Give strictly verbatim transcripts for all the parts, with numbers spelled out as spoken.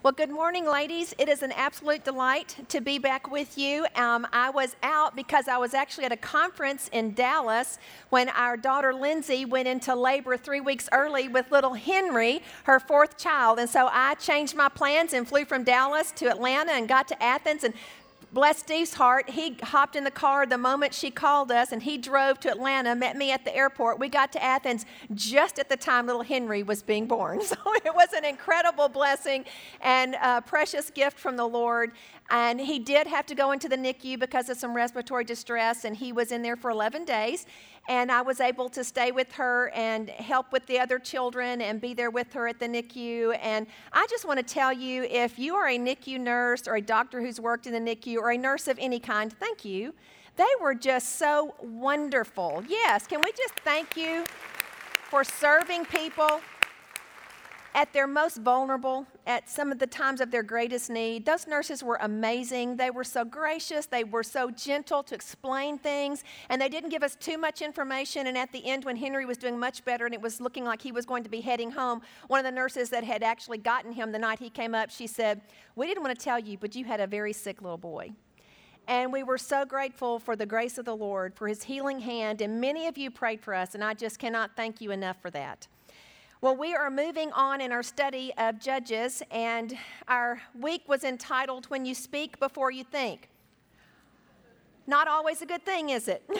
Well, good morning, ladies. It is an absolute delight to be back with you. Um, I was out because I was actually at a conference in Dallas when our daughter Lindsay went into labor three weeks early with little Henry, her fourth child. And so I changed my plans and flew from Dallas to Atlanta and got to Athens. And bless Steve's heart, he hopped in the car the moment she called us, and he drove to Atlanta, met me at the airport. We got to Athens just at the time little Henry was being born. So it was an incredible blessing and a precious gift from the Lord. And he did have to go into the N I C U because of some respiratory distress, and he was in there for eleven days. And I was able to stay with her and help with the other children and be there with her at the N I C U. And I just want to tell you, if you are a N I C U nurse or a doctor who's worked in the N I C U or a nurse of any kind, thank you. They were just so wonderful. Yes, can we just thank you for serving people at their most vulnerable, at some of the times of their greatest need. Those nurses were amazing. They were so gracious. They were so gentle to explain things, and they didn't give us too much information. And at the end, when Henry was doing much better and it was looking like he was going to be heading home, one of the nurses that had actually gotten him the night he came up, she said, "We didn't want to tell you, but you had a very sick little boy." And we were so grateful for the grace of the Lord, for his healing hand, and many of you prayed for us, and I just cannot thank you enough for that. Well, we are moving on in our study of Judges, and our week was entitled, When You Speak Before You Think. Not always a good thing, is it?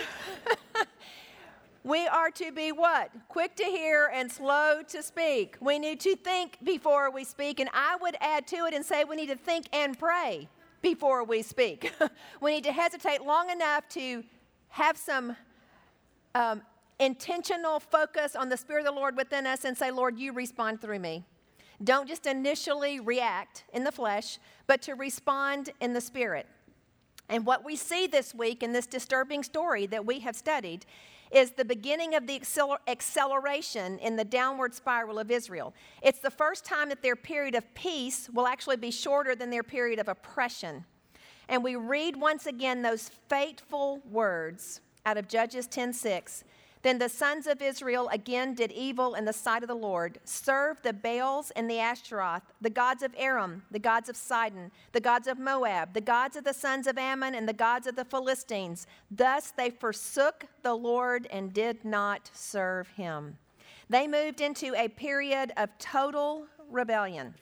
We are to be what? Quick to hear and slow to speak. We need to think before we speak, and I would add to it and say we need to think and pray before we speak. We need to hesitate long enough to have some um, intentional focus on the Spirit of the Lord within us and say, Lord, you respond through me. Don't just initially react in the flesh, but to respond in the Spirit. And what we see this week in this disturbing story that we have studied is the beginning of the acceler- acceleration in the downward spiral of Israel. It's the first time that their period of peace will actually be shorter than their period of oppression. And we read once again those fateful words out of Judges ten six. Then the sons of Israel again did evil in the sight of the Lord, served the Baals and the Ashtaroth, the gods of Aram, the gods of Sidon, the gods of Moab, the gods of the sons of Ammon, and the gods of the Philistines. Thus they forsook the Lord and did not serve him. They moved into a period of total rebellion.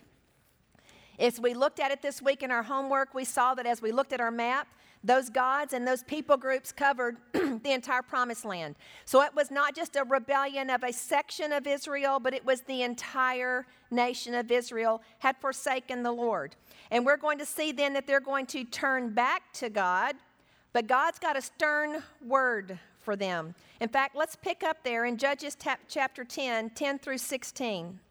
As we looked at it this week in our homework, we saw that as we looked at our map, those gods and those people groups covered the entire promised land. So it was not just a rebellion of a section of Israel, but it was the entire nation of Israel had forsaken the Lord. And we're going to see then that they're going to turn back to God, but God's got a stern word for them. In fact, let's pick up there in Judges chapter ten, ten through sixteen.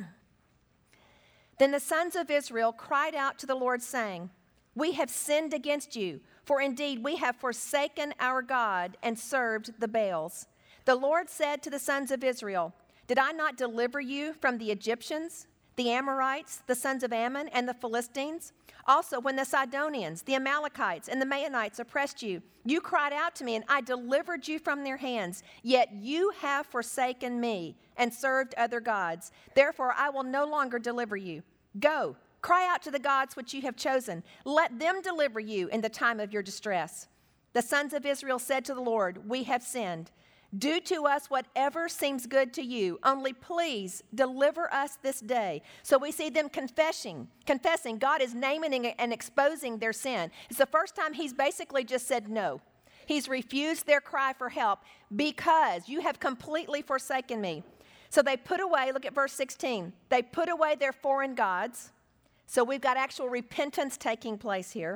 Then the sons of Israel cried out to the Lord, saying, "We have sinned against you. For indeed we have forsaken our God and served the Baals." The Lord said to the sons of Israel, "Did I not deliver you from the Egyptians, the Amorites, the sons of Ammon, and the Philistines? Also when the Sidonians, the Amalekites, and the Maonites oppressed you, you cried out to me, and I delivered you from their hands. Yet you have forsaken me and served other gods. Therefore I will no longer deliver you. Go. Cry out to the gods which you have chosen. Let them deliver you in the time of your distress." The sons of Israel said to the Lord, "We have sinned. Do to us whatever seems good to you. Only please deliver us this day." So we see them confessing. Confessing. God is naming and exposing their sin. It's the first time he's basically just said no. He's refused their cry for help because you have completely forsaken me. So they put away, look at verse sixteen. They put away their foreign gods. So we've got actual repentance taking place here.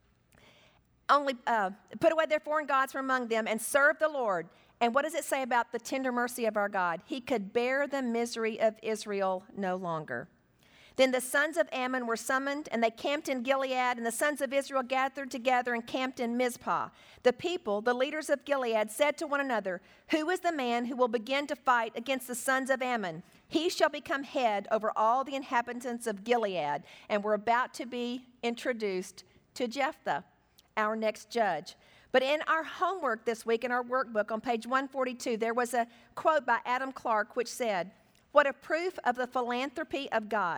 Only uh, put away their foreign gods from among them and serve the Lord. And what does it say about the tender mercy of our God? He could bear the misery of Israel no longer. Then the sons of Ammon were summoned, and they camped in Gilead, and the sons of Israel gathered together and camped in Mizpah. The people, the leaders of Gilead, said to one another, "Who is the man who will begin to fight against the sons of Ammon? He shall become head over all the inhabitants of Gilead." And we're about to be introduced to Jephthah, our next judge. But in our homework this week, in our workbook on page one forty-two, there was a quote by Adam Clark which said, "What a proof of the philanthropy of God.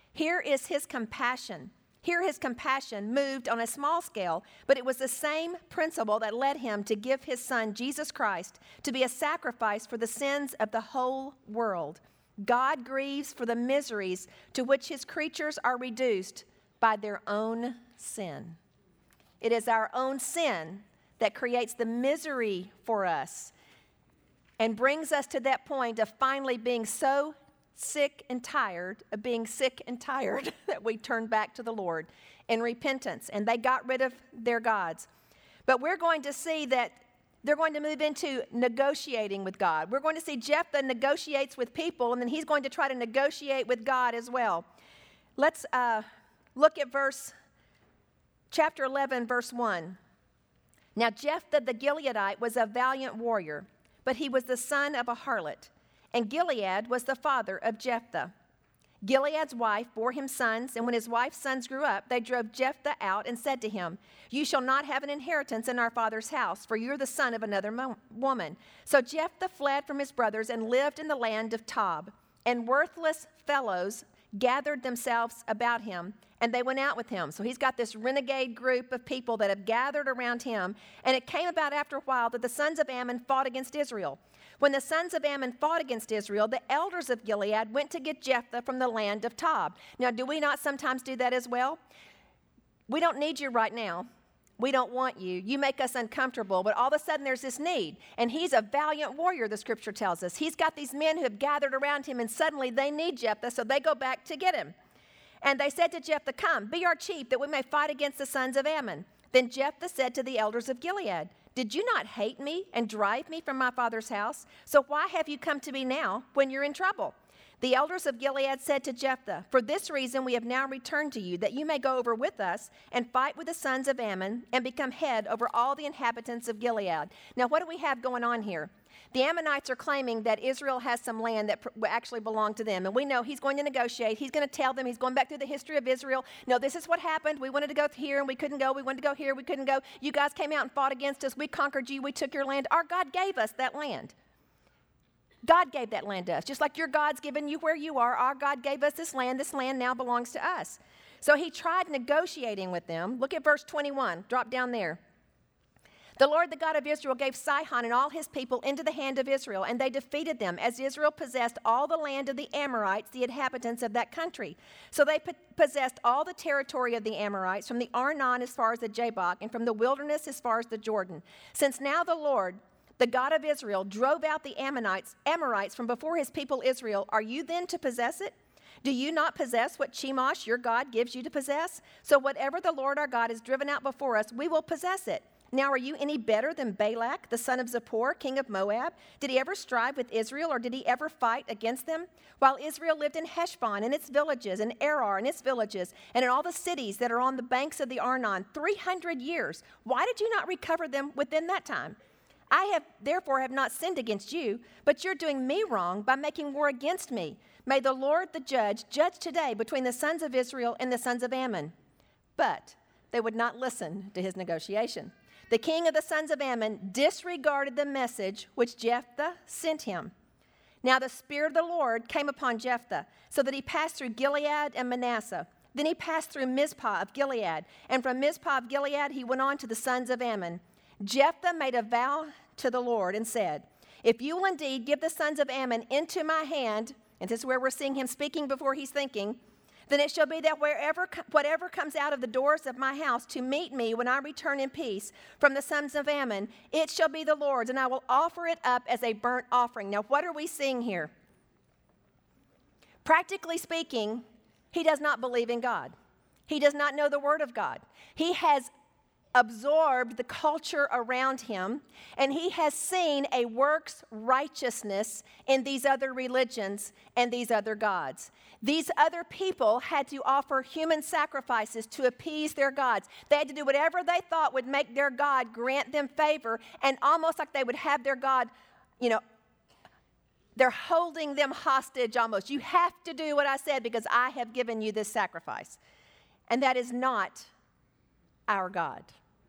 Here is his compassion. Here his compassion moved on a small scale, but it was the same principle that led him to give his son, Jesus Christ, to be a sacrifice for the sins of the whole world. God grieves for the miseries to which his creatures are reduced by their own sin. It is our own sin that creates the misery for us and brings us to that point of finally being so sick and tired of being sick and tired that we turn back to the Lord in repentance, and they got rid of their gods. But we're going to see that they're going to move into negotiating with God. We're going to see Jephthah negotiates with people, and then he's going to try to negotiate with God as well. Let's uh, look at verse, chapter eleven, verse one. Now Jephthah the Gileadite was a valiant warrior, but he was the son of a harlot, and Gilead was the father of Jephthah. Gilead's wife bore him sons, and when his wife's sons grew up, they drove Jephthah out and said to him, "You shall not have an inheritance in our father's house, for you're the son of another mo- woman." So Jephthah fled from his brothers and lived in the land of Tob, and worthless fellows gathered themselves about him, and they went out with him. So he's got this renegade group of people that have gathered around him, and it came about after a while that the sons of Ammon fought against Israel. When the sons of Ammon fought against Israel, the elders of Gilead went to get Jephthah from the land of Tob. Now, do we not sometimes do that as well? We don't need you right now. We don't want you. You make us uncomfortable, but all of a sudden there's this need. And he's a valiant warrior, the scripture tells us. He's got these men who have gathered around him, and suddenly they need Jephthah, so they go back to get him. And they said to Jephthah, "Come, be our chief, that we may fight against the sons of Ammon." Then Jephthah said to the elders of Gilead, "Did you not hate me and drive me from my father's house? So why have you come to me now when you're in trouble?" The elders of Gilead said to Jephthah, "For this reason we have now returned to you, that you may go over with us and fight with the sons of Ammon and become head over all the inhabitants of Gilead." Now, what do we have going on here? The Ammonites are claiming that Israel has some land that pr- actually belonged to them. And we know he's going to negotiate. He's going to tell them, he's going back through the history of Israel. No, this is what happened. We wanted to go here and we couldn't go. We wanted to go here. We couldn't go. You guys came out and fought against us. We conquered you. We took your land. Our God gave us that land. God gave that land to us. Just like your God's given you where you are, our God gave us this land. This land now belongs to us. So he tried negotiating with them. Look at verse twenty-one. Drop down there. The Lord, the God of Israel, gave Sihon and all his people into the hand of Israel, and they defeated them, as Israel possessed all the land of the Amorites, the inhabitants of that country. So they po- possessed all the territory of the Amorites, from the Arnon as far as the Jabbok, and from the wilderness as far as the Jordan. Since now the Lord, the God of Israel, drove out the Ammonites, Amorites from before his people Israel, are you then to possess it? Do you not possess what Chemosh, your God, gives you to possess? So whatever the Lord our God has driven out before us, we will possess it. Now, are you any better than Balak, the son of Zippor, king of Moab? Did he ever strive with Israel, or did he ever fight against them? While Israel lived in Heshbon and its villages, and Arar and its villages, and in all the cities that are on the banks of the Arnon, three hundred years, why did you not recover them within that time? I have therefore have not sinned against you, but you're doing me wrong by making war against me. May the Lord the judge judge today between the sons of Israel and the sons of Ammon. But they would not listen to his negotiation. The king of the sons of Ammon disregarded the message which Jephthah sent him. Now the Spirit of the Lord came upon Jephthah, so that he passed through Gilead and Manasseh. Then he passed through Mizpah of Gilead, and from Mizpah of Gilead he went on to the sons of Ammon. Jephthah made a vow to the Lord and said, "If you will indeed give the sons of Ammon into my hand," and this is where we're seeing him speaking before he's thinking, "then it shall be that wherever, whatever comes out of the doors of my house to meet me when I return in peace from the sons of Ammon, it shall be the Lord's, and I will offer it up as a burnt offering." Now, what are we seeing here? Practically speaking, he does not believe in God. He does not know the Word of God. He has absorbed the culture around him, and he has seen a works righteousness in these other religions and these other gods. These other people had to offer human sacrifices to appease their gods. They had to do whatever they thought would make their God grant them favor, and almost like they would have their God, you know, they're holding them hostage almost. You have to do what I said because I have given you this sacrifice. And that is not our God.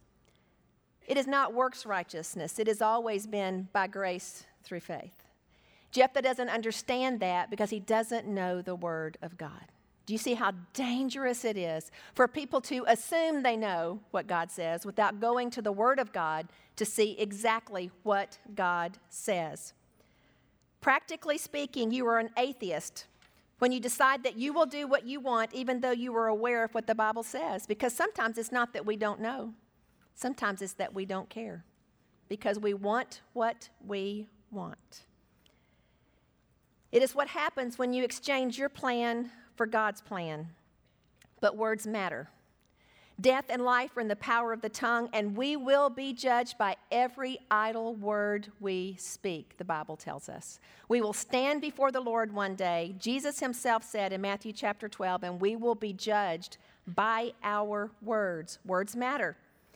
It is not works righteousness. It has always been by grace through faith. Jephthah doesn't understand that because he doesn't know the Word of God. Do you see how dangerous it is for people to assume they know what God says without going to the Word of God to see exactly what God says? Practically speaking, you are an atheist when you decide that you will do what you want even though you are aware of what the Bible says, because sometimes it's not that we don't know. Sometimes it's that we don't care because we want what we want. It is what happens when you exchange your plan for God's plan. But words matter. Death and life are in the power of the tongue, and we will be judged by every idle word we speak, the Bible tells us. We will stand before the Lord one day. Jesus himself said in Matthew chapter twelve, and we will be judged by our words. Words matter.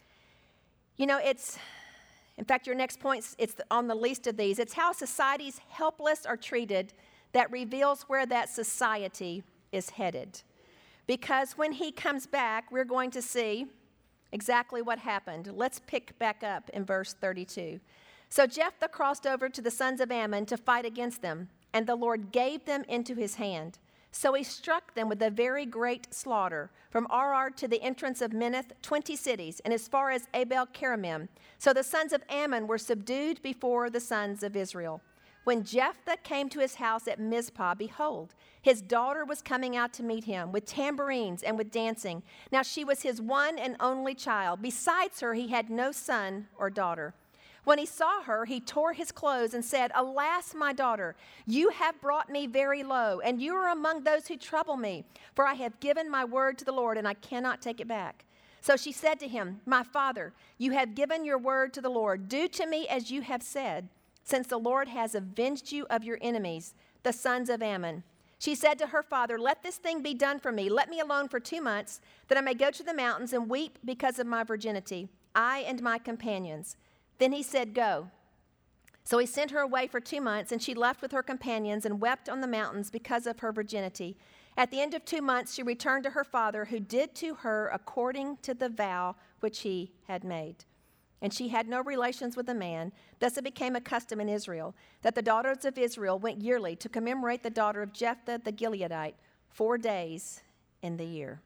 You know, it's, in fact, your next point, it's on the least of these. It's how society's helpless are treated that reveals where that society is headed. Because when he comes back, we're going to see exactly what happened. Let's pick back up in verse thirty-two. So Jephthah crossed over to the sons of Ammon to fight against them, and the Lord gave them into his hand. So he struck them with a very great slaughter, from Arad to the entrance of Minnith, twenty cities, and as far as Abel-keramim. So the sons of Ammon were subdued before the sons of Israel. When Jephthah came to his house at Mizpah, behold, his daughter was coming out to meet him with tambourines and with dancing. Now she was his one and only child. Besides her, he had no son or daughter. When he saw her, he tore his clothes and said, Alas, my daughter, you have brought me very low, and you are among those who trouble me. For I have given my word to the Lord, and I cannot take it back. So she said to him, My father, you have given your word to the Lord. Do to me as you have said, since the Lord has avenged you of your enemies, the sons of Ammon. She said to her father, Let this thing be done for me. Let me alone for two months, that I may go to the mountains and weep because of my virginity, I and my companions. Then he said, Go. So he sent her away for two months, and she left with her companions and wept on the mountains because of her virginity. At the end of two months, she returned to her father, who did to her according to the vow which he had made. And she had no relations with a man. Thus it became a custom in Israel that the daughters of Israel went yearly to commemorate the daughter of Jephthah the Gileadite four days in the year.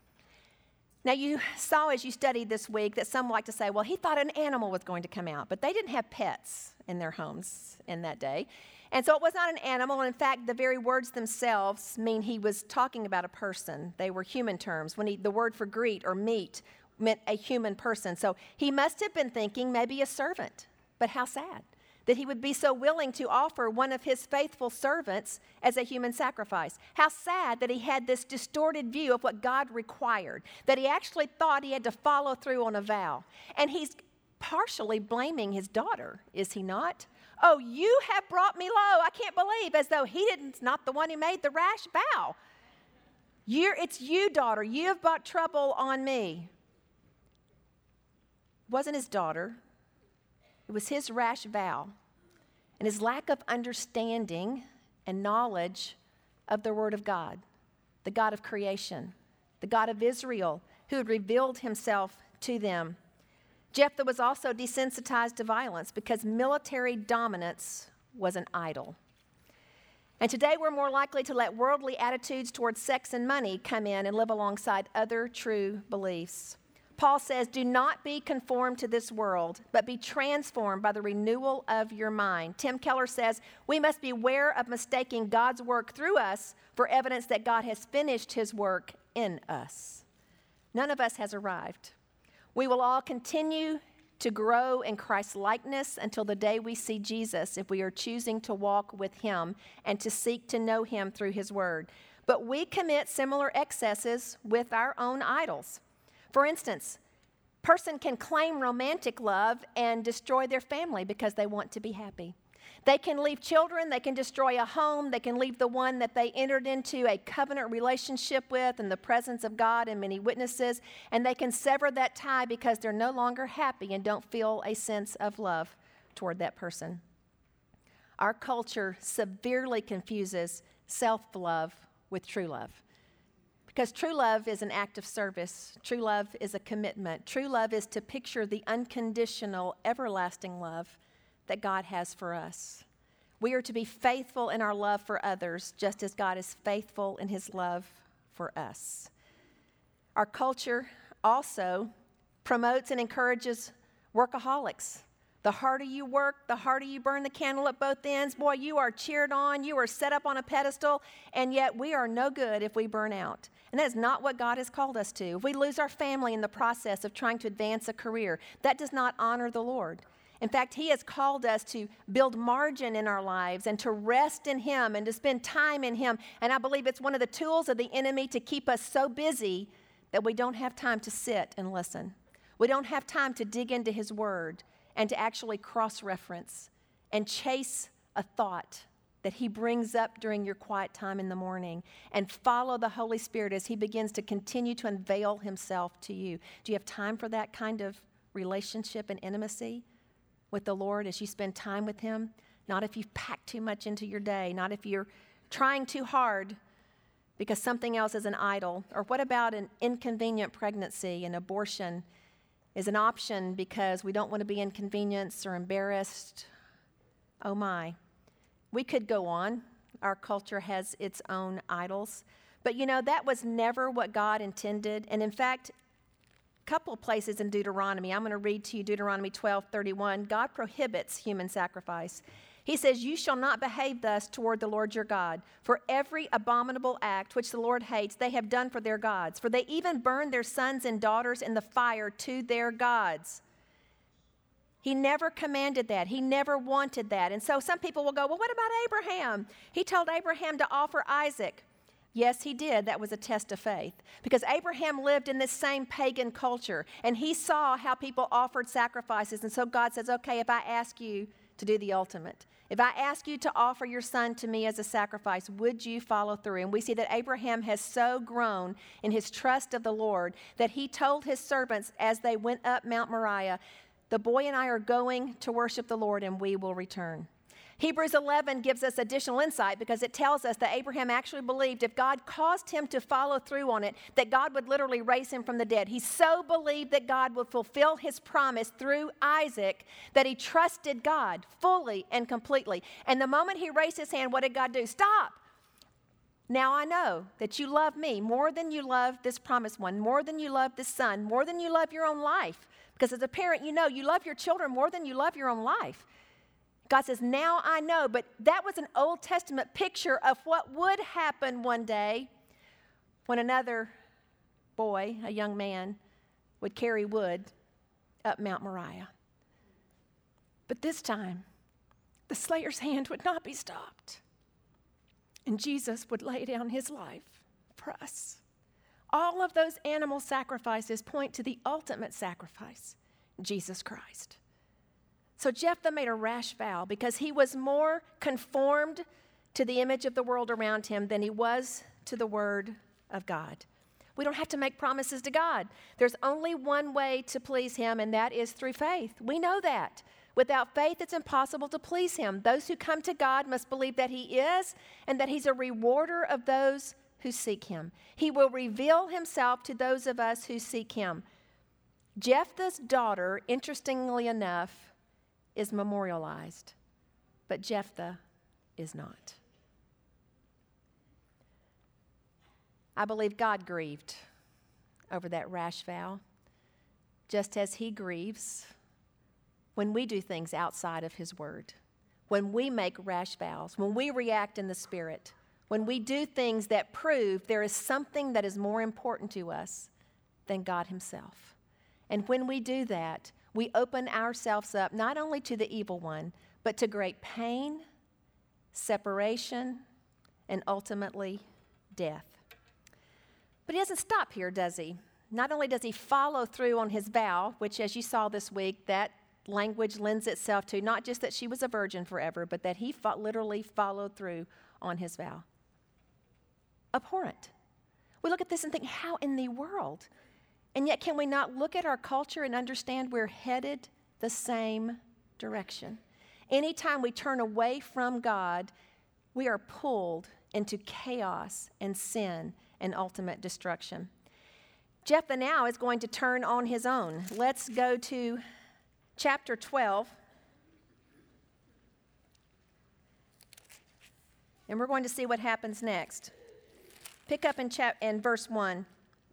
Now you saw as you studied this week that some like to say, well, he thought an animal was going to come out, but they didn't have pets in their homes in that day. And so it was not an animal. And in fact, the very words themselves mean he was talking about a person. They were human terms. When he, the word for greet or meet meant a human person. So he must have been thinking maybe a servant. But how sad that he would be so willing to offer one of his faithful servants as a human sacrifice. How sad that he had this distorted view of what God required, that he actually thought he had to follow through on a vow. And he's partially blaming his daughter, is he not? Oh, you have brought me low. I can't believe, as though he didn't, not the one who made the rash vow. You're, it's you, daughter. You have brought trouble on me. It wasn't his daughter. It was his rash vow and his lack of understanding and knowledge of the Word of God, the God of creation, the God of Israel, who had revealed himself to them. Jephthah was also desensitized to violence because military dominance was an idol. And today we're more likely to let worldly attitudes towards sex and money come in and live alongside other true beliefs. Paul says, do not be conformed to this world, but be transformed by the renewal of your mind. Tim Keller says, we must beware of mistaking God's work through us for evidence that God has finished his work in us. None of us has arrived. We will all continue to grow in Christ's likeness until the day we see Jesus, if we are choosing to walk with him and to seek to know him through his word. But we commit similar excesses with our own idols. For instance, a person can claim romantic love and destroy their family because they want to be happy. They can leave children, they can destroy a home, they can leave the one that they entered into a covenant relationship with in the presence of God and many witnesses, and they can sever that tie because they're no longer happy and don't feel a sense of love toward that person. Our culture severely confuses self-love with true love. Because true love is an act of service. True love is a commitment. True love is to picture the unconditional, everlasting love that God has for us. We are to be faithful in our love for others, just as God is faithful in his love for us. Our culture also promotes and encourages workaholics. The harder you work, the harder you burn the candle at both ends. Boy, you are cheered on, you are set up on a pedestal, and yet we are no good if we burn out. And that is not what God has called us to. If we lose our family in the process of trying to advance a career, that does not honor the Lord. In fact, He has called us to build margin in our lives and to rest in Him and to spend time in Him. And I believe it's one of the tools of the enemy to keep us so busy that we don't have time to sit and listen. We don't have time to dig into His Word and to actually cross-reference and chase a thought that He brings up during your quiet time in the morning and follow the Holy Spirit as He begins to continue to unveil Himself to you. Do you have time for that kind of relationship and intimacy with the Lord as you spend time with Him? Not if you've packed too much into your day, not if you're trying too hard because something else is an idol. Or what about an inconvenient pregnancy? An abortion is an option because we don't want to be inconvenienced or embarrassed. Oh my. We could go on. Our culture has its own idols. But you know, that was never what God intended. And in fact, a couple of places in Deuteronomy, I'm going to read to you Deuteronomy twelve thirty-one. God prohibits human sacrifice. He says, "You shall not behave thus toward the Lord your God, for every abominable act which the Lord hates they have done for their gods, for they even burn their sons and daughters in the fire to their gods." He never commanded that. He never wanted that. And so some people will go, well, what about Abraham? He told Abraham to offer Isaac. Yes, he did. That was a test of faith. Because Abraham lived in this same pagan culture, and he saw how people offered sacrifices. And so God says, okay, if I ask you to do the ultimate, if I ask you to offer your son to me as a sacrifice, would you follow through? And we see that Abraham has so grown in his trust of the Lord that he told his servants as they went up Mount Moriah, the boy and I are going to worship the Lord and we will return. Hebrews eleven gives us additional insight because it tells us that Abraham actually believed if God caused him to follow through on it, that God would literally raise him from the dead. He so believed that God would fulfill His promise through Isaac that he trusted God fully and completely. And the moment he raised his hand, what did God do? Stop. Now I know that you love me more than you love this promised one, more than you love this son, more than you love your own life. Because as a parent, you know you love your children more than you love your own life. God says, now I know, but that was an Old Testament picture of what would happen one day when another boy, a young man, would carry wood up Mount Moriah. But this time, the slayer's hand would not be stopped, and Jesus would lay down His life for us. All of those animal sacrifices point to the ultimate sacrifice, Jesus Christ. So Jephthah made a rash vow because he was more conformed to the image of the world around him than he was to the word of God. We don't have to make promises to God. There's only one way to please Him, and that is through faith. We know that. Without faith, it's impossible to please Him. Those who come to God must believe that He is and that He's a rewarder of those who seek Him. He will reveal Himself to those of us who seek Him. Jephthah's daughter, interestingly enough, is memorialized, but Jephthah is not. I believe God grieved over that rash vow, just as He grieves when we do things outside of His word, when we make rash vows, when we react in the Spirit, when we do things that prove there is something that is more important to us than God Himself. And when we do that, we open ourselves up not only to the evil one, but to great pain, separation, and ultimately death. But He doesn't stop here, does He? Not only does He follow through on His vow, which as you saw this week, that language lends itself to not just that she was a virgin forever, but that He fo- literally followed through on His vow. Abhorrent. We look at this and think, how in the world? And yet, can we not look at our culture and understand we're headed the same direction? Anytime we turn away from God, we are pulled into chaos and sin and ultimate destruction. Jephthah now is going to turn on his own. Let's go to chapter twelve. And we're going to see what happens next. Pick up in, chap- in verse one.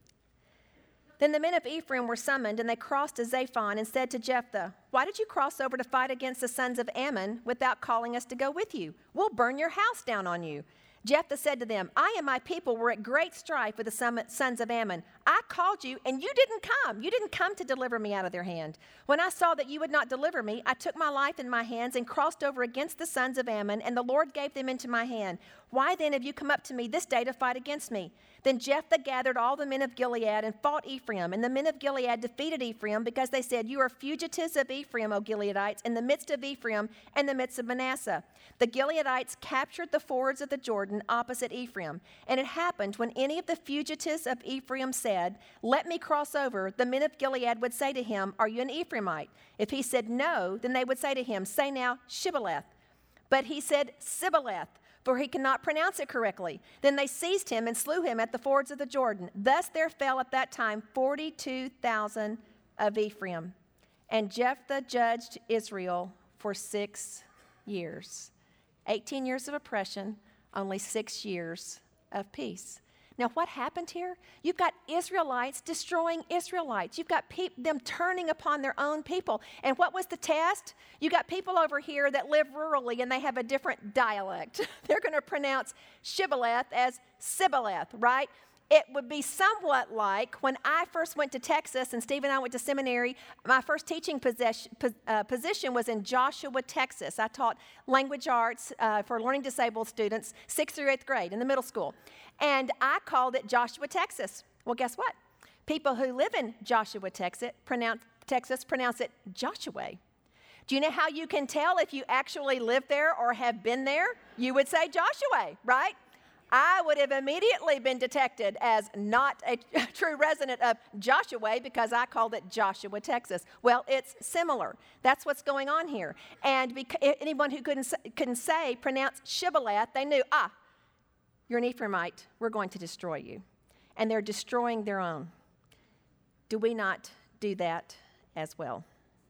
Then the men of Ephraim were summoned, and they crossed to Zaphon and said to Jephthah, "Why did you cross over to fight against the sons of Ammon without calling us to go with you? We'll burn your house down on you." Jephthah said to them, "I and my people were at great strife with the sons of Ammon. I called you, and you didn't come. You didn't come to deliver me out of their hand. When I saw that you would not deliver me, I took my life in my hands and crossed over against the sons of Ammon, and the Lord gave them into my hand. Why then have you come up to me this day to fight against me?" Then Jephthah gathered all the men of Gilead and fought Ephraim. And the men of Gilead defeated Ephraim because they said, "You are fugitives of Ephraim, O Gileadites, in the midst of Ephraim and the midst of Manasseh." The Gileadites captured the fords of the Jordan opposite Ephraim. And it happened when any of the fugitives of Ephraim said, "Let me cross over," the men of Gilead would say to him, "Are you an Ephraimite?" If he said no, then they would say to him, "Say now, Shibboleth." But he said, "Sibboleth," for he could not pronounce it correctly. Then they seized him and slew him at the fords of the Jordan. Thus there fell at that time forty-two thousand of Ephraim. And Jephthah judged Israel for six years. eighteen years of oppression, only six years of peace. Now, what happened here? You've got Israelites destroying Israelites. You've got pe- them turning upon their own people. And what was the test? You got people over here that live rurally and they have a different dialect. They're going to pronounce Shibboleth as Sibboleth, right? It would be somewhat like when I first went to Texas and Steve and I went to seminary, my first teaching position, uh, position was in Joshua, Texas. I taught language arts uh, for learning disabled students, sixth through eighth grade in the middle school. And I called it Joshua, Texas. Well, guess what? People who live in Joshua, Texas pronounce, Texas pronounce it Joshua. Do you know how you can tell if you actually live there or have been there? You would say Joshua, right? I would have immediately been detected as not a true resident of Joshua because I called it Joshua, Texas. Well, it's similar. That's what's going on here. And beca- anyone who couldn't, couldn't say, pronounce Shibboleth, they knew, ah, you're an Ephraimite. We're going to destroy you. And they're destroying their own. Do we not do that as well?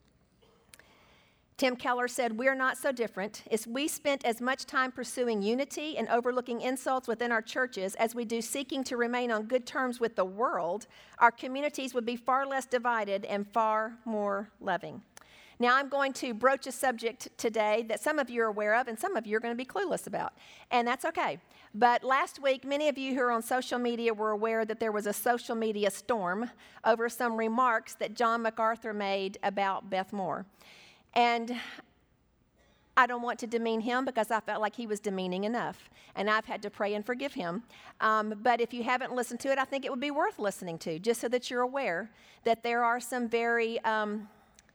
Tim Keller said, "We're not so different. If we spent as much time pursuing unity and overlooking insults within our churches as we do seeking to remain on good terms with the world, our communities would be far less divided and far more loving." Now, I'm going to broach a subject today that some of you are aware of and some of you are going to be clueless about, and that's okay. But last week, many of you who are on social media were aware that there was a social media storm over some remarks that John MacArthur made about Beth Moore. And I don't want to demean him because I felt like he was demeaning enough. And I've had to pray and forgive him. Um, but if you haven't listened to it, I think it would be worth listening to, just so that you're aware that there are some very um,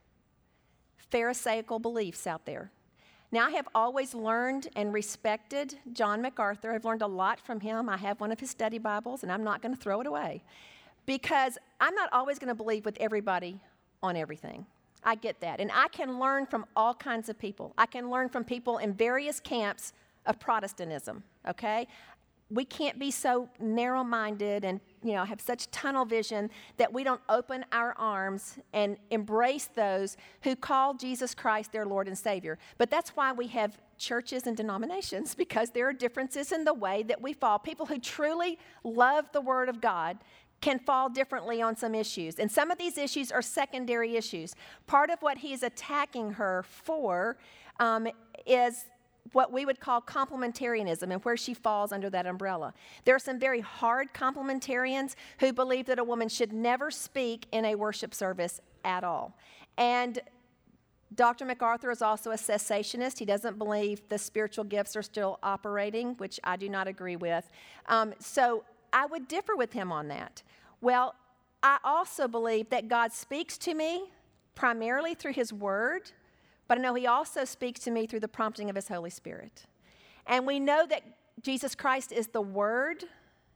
Pharisaical beliefs out there. Now, I have always learned and respected John MacArthur. I've learned a lot from him. I have one of his study Bibles, and I'm not going to throw it away because I'm not always going to believe with everybody on everything. I get that. And I can learn from all kinds of people. I can learn from people in various camps of Protestantism, okay? We can't be so narrow-minded and, you know, have such tunnel vision that we don't open our arms and embrace those who call Jesus Christ their Lord and Savior. But that's why we have churches and denominations, because there are differences in the way that we fall. People who truly love the Word of God can fall differently on some issues. And some of these issues are secondary issues. Part of what he's attacking her for um, is what we would call complementarianism and where she falls under that umbrella. There are some very hard complementarians who believe that a woman should never speak in a worship service at all. And Doctor MacArthur is also a cessationist. He doesn't believe the spiritual gifts are still operating, which I do not agree with. Um, so I would differ with him on that. Well, I also believe that God speaks to me primarily through his word, but I know he also speaks to me through the prompting of his Holy Spirit. And we know that Jesus Christ is the Word.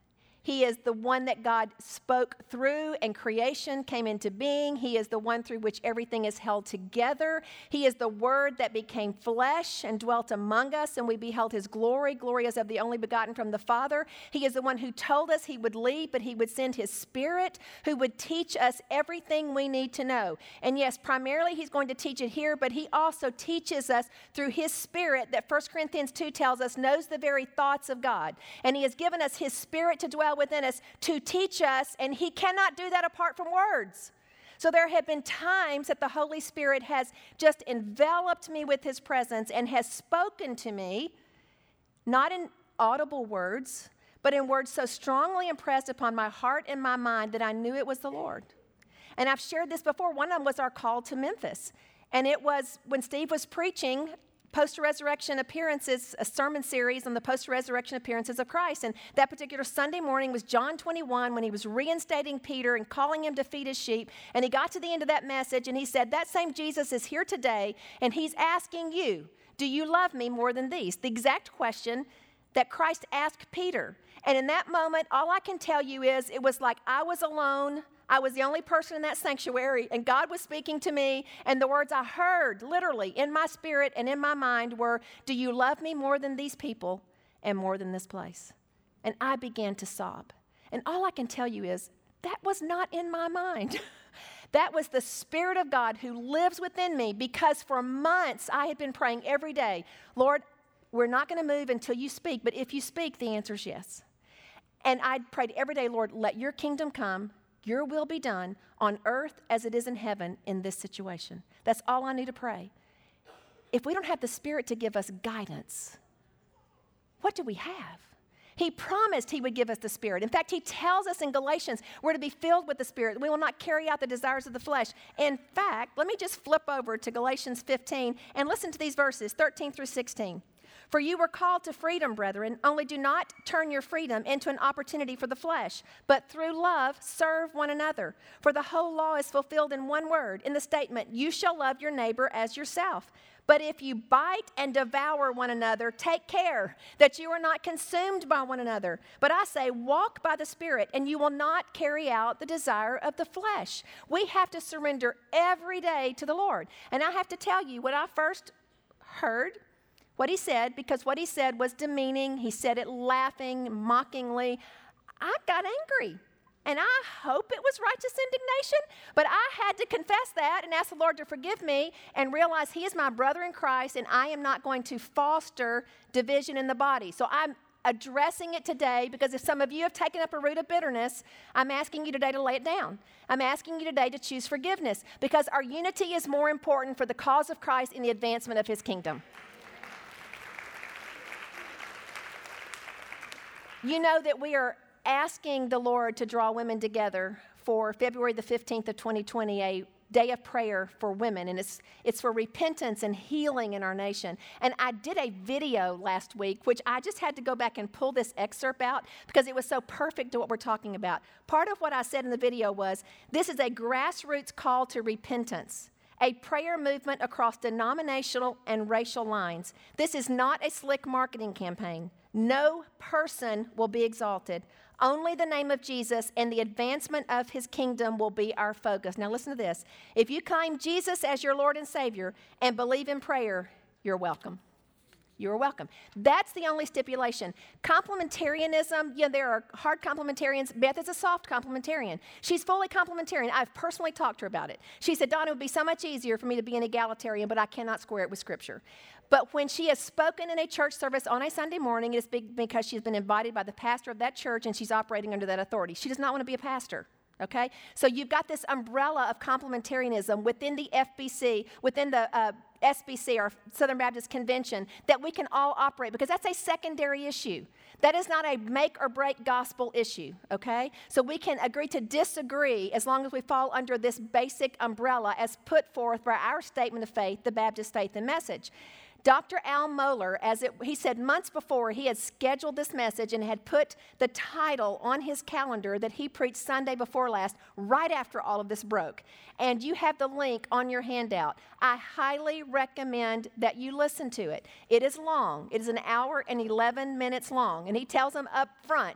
He is the one that God spoke through and creation came into being. He is the one through which everything is held together. He is the Word that became flesh and dwelt among us, and we beheld His glory. Glory as of the only begotten from the Father. He is the one who told us He would leave, but He would send His Spirit, who would teach us everything we need to know. And yes, primarily He's going to teach it here, but He also teaches us through His Spirit that First Corinthians two tells us knows the very thoughts of God. And He has given us His Spirit to dwell within us to teach us, and He cannot do that apart from words. So there have been times that the Holy Spirit has just enveloped me with His presence and has spoken to me, not in audible words, but in words so strongly impressed upon my heart and my mind that I knew it was the Lord. And I've shared this before. One of them was our call to Memphis. And it was when Steve was preaching post-resurrection appearances, a sermon series on the post-resurrection appearances of Christ. And that particular Sunday morning was John twenty-one when he was reinstating Peter and calling him to feed his sheep. And he got to the end of that message and he said, that same Jesus is here today and He's asking you, do you love me more than these? The exact question that Christ asked Peter. And in that moment, all I can tell you is it was like I was alone. I was the only person in that sanctuary, and God was speaking to me, and the words I heard literally in my spirit and in my mind were, do you love me more than these people and more than this place? And I began to sob. And all I can tell you is that was not in my mind. That was the Spirit of God who lives within me, because for months I had been praying every day, Lord, we're not going to move until you speak, but if you speak, the answer is yes. And I prayed every day, Lord, let your kingdom come. Your will be done on earth as it is in heaven in this situation. That's all I need to pray. If we don't have the Spirit to give us guidance, what do we have? He promised He would give us the Spirit. In fact, He tells us in Galatians we're to be filled with the Spirit. We will not carry out the desires of the flesh. In fact, let me just flip over to Galatians fifteen and listen to these verses, thirteen through sixteen. For you were called to freedom, brethren, only do not turn your freedom into an opportunity for the flesh, but through love serve one another. For the whole law is fulfilled in one word, in the statement, you shall love your neighbor as yourself. But if you bite and devour one another, take care that you are not consumed by one another. But I say, walk by the Spirit, and you will not carry out the desire of the flesh. We have to surrender every day to the Lord. And I have to tell you, when I first heard what He said, because what He said was demeaning. He said it laughing, mockingly. I got angry, and I hope it was righteous indignation, but I had to confess that and ask the Lord to forgive me and realize He is my brother in Christ, and I am not going to foster division in the body. So I'm addressing it today, because if some of you have taken up a root of bitterness, I'm asking you today to lay it down. I'm asking you today to choose forgiveness, because our unity is more important for the cause of Christ in the advancement of His kingdom. You know that we are asking the Lord to draw women together for February the fifteenth of twenty twenty, a day of prayer for women, and it's it's for repentance and healing in our nation. And I did a video last week, which I just had to go back and pull this excerpt out because it was so perfect to what we're talking about. Part of what I said in the video was, this is a grassroots call to repentance, a prayer movement across denominational and racial lines. This is not a slick marketing campaign. No person will be exalted. Only the name of Jesus and the advancement of His kingdom will be our focus. Now listen to this. If you claim Jesus as your Lord and Savior and believe in prayer, you're welcome. You're welcome. That's the only stipulation. Complementarianism, you know, there are hard complementarians. Beth is a soft complementarian. She's fully complementarian. I've personally talked to her about it. She said, Dawn, it would be so much easier for me to be an egalitarian, but I cannot square it with Scripture. But when she has spoken in a church service on a Sunday morning, it is because she's been invited by the pastor of that church and she's operating under that authority. She does not want to be a pastor. Okay? So you've got this umbrella of complementarianism within the F B C, within the uh, S B C, or Southern Baptist Convention, that we can all operate, because that's a secondary issue. That is not a make or break gospel issue, okay? So we can agree to disagree as long as we fall under this basic umbrella as put forth by our statement of faith, the Baptist Faith and Message. Doctor Al Mohler, as it, he said months before, he had scheduled this message and had put the title on his calendar that he preached Sunday before last, right after all of this broke. And you have the link on your handout. I highly recommend that you listen to it. It is long. It is an hour and eleven minutes long, and he tells them up front.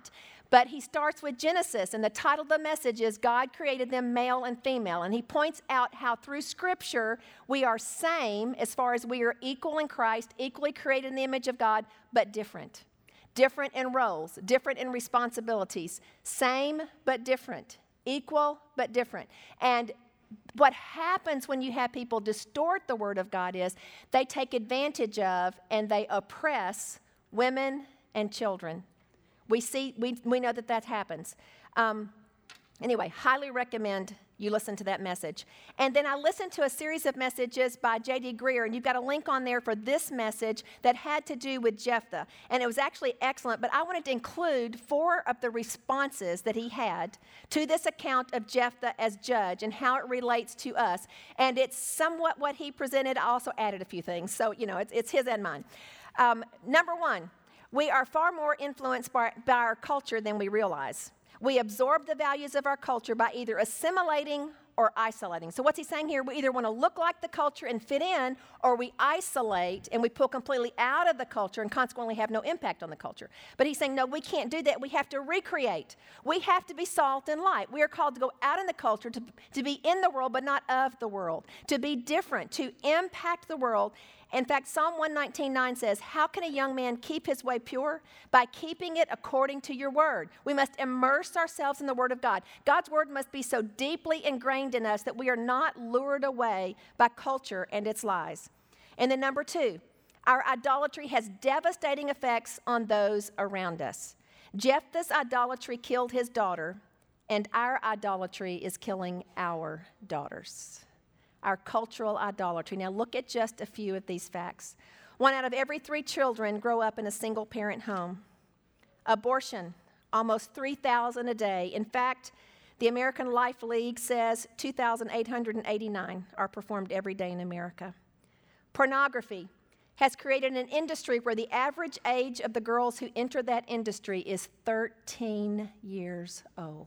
But he starts with Genesis, and the title of the message is God Created Them Male and Female. And he points out how through Scripture we are same as far as we are equal in Christ, equally created in the image of God, but different. Different in roles, different in responsibilities. Same but different. Equal but different. And what happens when you have people distort the Word of God is they take advantage of and they oppress women and children. We see, we, we know that that happens. Um, anyway, highly recommend you listen to that message. And then I listened to a series of messages by J D Greear, and you've got a link on there for this message that had to do with Jephthah. And it was actually excellent, but I wanted to include four of the responses that he had to this account of Jephthah as judge and how it relates to us. And it's somewhat what he presented. I also added a few things, so, you know, it's, it's his and mine. Um, number one, we are far more influenced by, by our culture than we realize. We absorb the values of our culture by either assimilating or isolating. So what's he saying here? We either want to look like the culture and fit in, or we isolate and we pull completely out of the culture and consequently have no impact on the culture. But he's saying, no, we can't do that. We have to recreate. We have to be salt and light. We are called to go out in the culture, to, to be in the world, but not of the world, to be different, to impact the world. In fact, Psalm one nineteen nine says, how can a young man keep his way pure? By keeping it according to your word. We must immerse ourselves in the word of God. God's word must be so deeply ingrained in us that we are not lured away by culture and its lies. And then number two, our idolatry has devastating effects on those around us. Jephthah's idolatry killed his daughter, and our idolatry is killing our daughters. Our cultural idolatry. Now look at just a few of these facts. One out of every three children grow up in a single-parent home. Abortion, almost three thousand a day. In fact, the American Life League says two thousand eight hundred eighty-nine are performed every day in America. Pornography has created an industry where the average age of the girls who enter that industry is thirteen years old.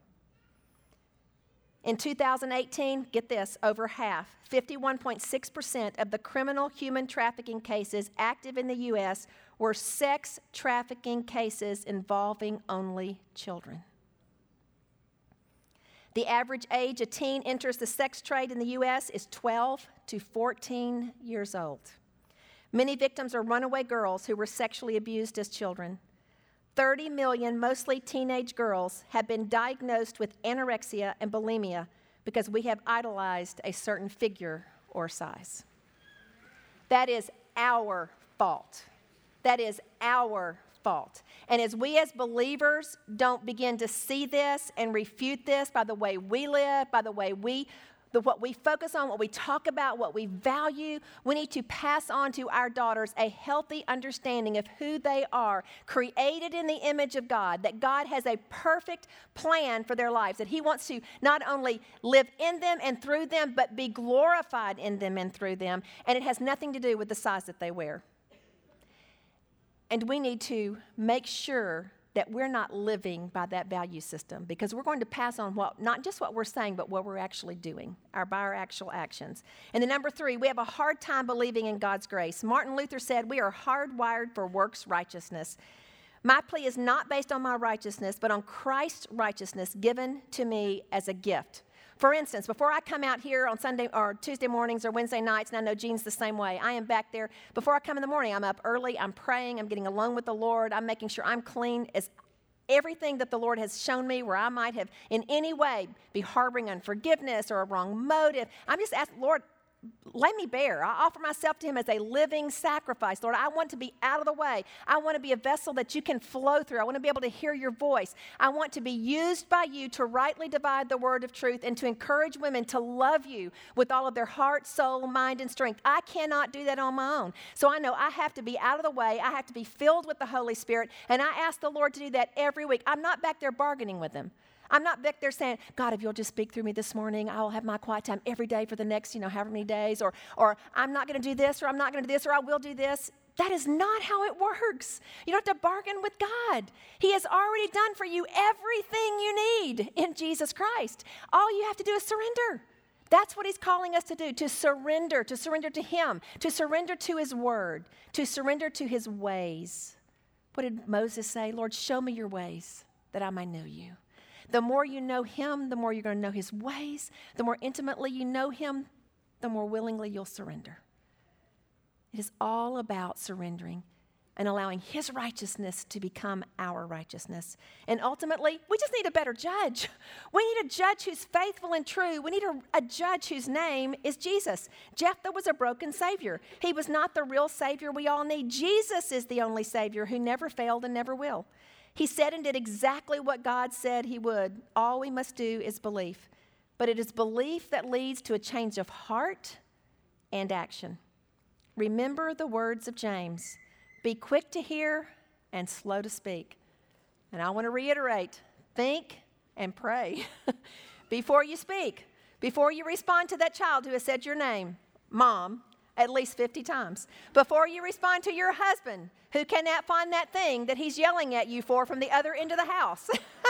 In two thousand eighteen, get this, over half, fifty-one point six percent of the criminal human trafficking cases active in the U S were sex trafficking cases involving only children. The average age a teen enters the sex trade in the U S is twelve to fourteen years old. Many victims are runaway girls who were sexually abused as children. thirty million, mostly teenage girls, have been diagnosed with anorexia and bulimia because we have idolized a certain figure or size. That is our fault. That is our fault. And as we as believers don't begin to see this and refute this by the way we live, by the way we The, what we focus on, what we talk about, what we value, we need to pass on to our daughters a healthy understanding of who they are, created in the image of God, that God has a perfect plan for their lives, that He wants to not only live in them and through them, but be glorified in them and through them, and it has nothing to do with the size that they wear. And we need to make sure that we're not living by that value system, because we're going to pass on what, not just what we're saying, but what we're actually doing, our, by our actual actions. And then number three, we have a hard time believing in God's grace. Martin Luther said, we are hardwired for works righteousness. My plea is not based on my righteousness, but on Christ's righteousness given to me as a gift. For instance, before I come out here on Sunday or Tuesday mornings or Wednesday nights, and I know Jean's the same way, I am back there. Before I come in the morning, I'm up early, I'm praying, I'm getting alone with the Lord, I'm making sure I'm clean as everything that the Lord has shown me where I might have in any way be harboring unforgiveness or a wrong motive. I'm just asking, Lord, lay me bare. I offer myself to Him as a living sacrifice. Lord, I want to be out of the way. I want to be a vessel that you can flow through. I want to be able to hear your voice. I want to be used by you to rightly divide the word of truth and to encourage women to love you with all of their heart, soul, mind, and strength. I cannot do that on my own. So I know I have to be out of the way. I have to be filled with the Holy Spirit, and I ask the Lord to do that every week. I'm not back there bargaining with Him. I'm not back there saying, God, if you'll just speak through me this morning, I'll have my quiet time every day for the next, you know, however many days, or, or I'm not going to do this, or I'm not going to do this, or I will do this. That is not how it works. You don't have to bargain with God. He has already done for you everything you need in Jesus Christ. All you have to do is surrender. That's what He's calling us to do, to surrender, to surrender to Him, to surrender to His word, to surrender to His ways. What did Moses say? Lord, show me your ways. that I may know you. The more you know him, the more you're going to know his ways. The more intimately you know him, the more willingly you'll surrender. It is all about surrendering and allowing his righteousness to become our righteousness. And ultimately, we just need a better judge. We need a judge who's faithful and true. We need a, a judge whose name is Jesus. Jephthah was a broken Savior. He was not the real Savior we all need. Jesus is the only Savior who never failed and never will. He said and did exactly what God said he would. All we must do is believe. But it is belief that leads to a change of heart and action. Remember the words of James. Be quick to hear and slow to speak. And I want to reiterate, think and pray before you speak, before you respond to that child who has said your name, Mom, at least fifty times, before you respond to your husband who cannot find that thing that he's yelling at you for from the other end of the house.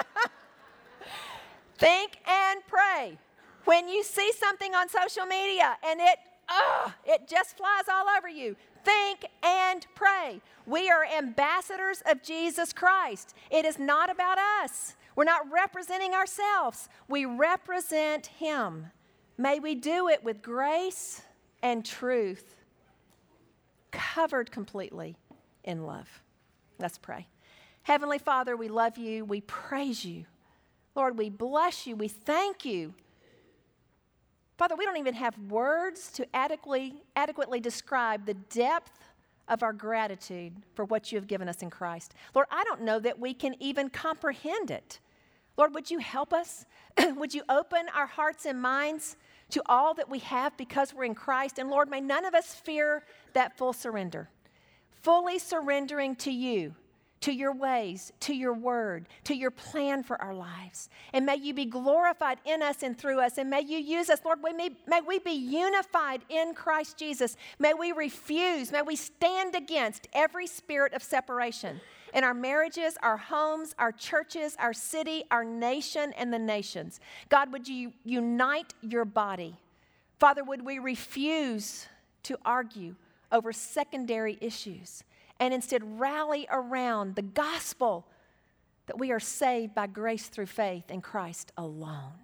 Think and pray. When you see something on social media and it, oh, it just flies all over you, think and pray. We are ambassadors of Jesus Christ. It is not about us. We're not representing ourselves. We represent him. May we do it with grace and truth, covered completely in love. Let's pray. Heavenly Father, we love you. We praise you. Lord, we bless you. We thank you. Father, we don't even have words to adequately, adequately describe the depth of our gratitude for what you have given us in Christ. Lord, I don't know that we can even comprehend it. Lord, would you help us? Would you open our hearts and minds to all that we have because we're in Christ? And Lord, may none of us fear that full surrender. Fully surrendering to you, to your ways, to your word, to your plan for our lives. And may you be glorified in us and through us. And may you use us, Lord, may, may we be unified in Christ Jesus. May we refuse, may we stand against every spirit of separation in our marriages, our homes, our churches, our city, our nation, and the nations. God, would you unite your body? Father, would we refuse to argue over secondary issues and instead rally around the gospel that we are saved by grace through faith in Christ alone.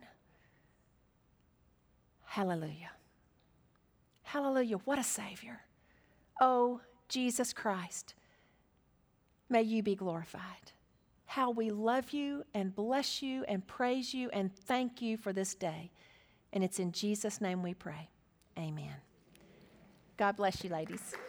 Hallelujah. Hallelujah. What a Savior. Oh, Jesus Christ, may you be glorified. How we love you and bless you and praise you and thank you for this day. And it's in Jesus' name we pray. Amen. God bless you, ladies.